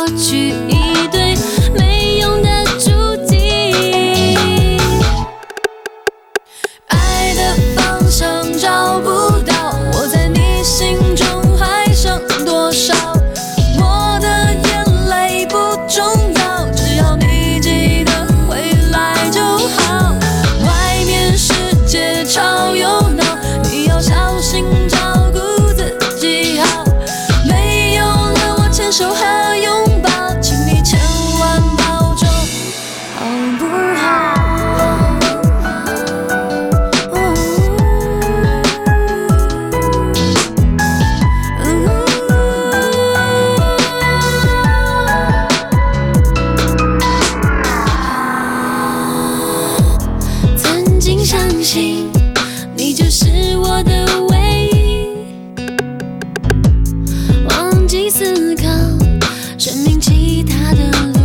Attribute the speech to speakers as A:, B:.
A: 过去一堆没用的注定。爱的方向找不到，我在你心中还剩多少？我的眼泪不重要，只要你记得回来就好。外面世界吵又闹，你要小心照顾自己好。没有了我牵手和拥抱，请你千万保重，好不好？曾经相信你就是我的唯一，忘记思考生命其他的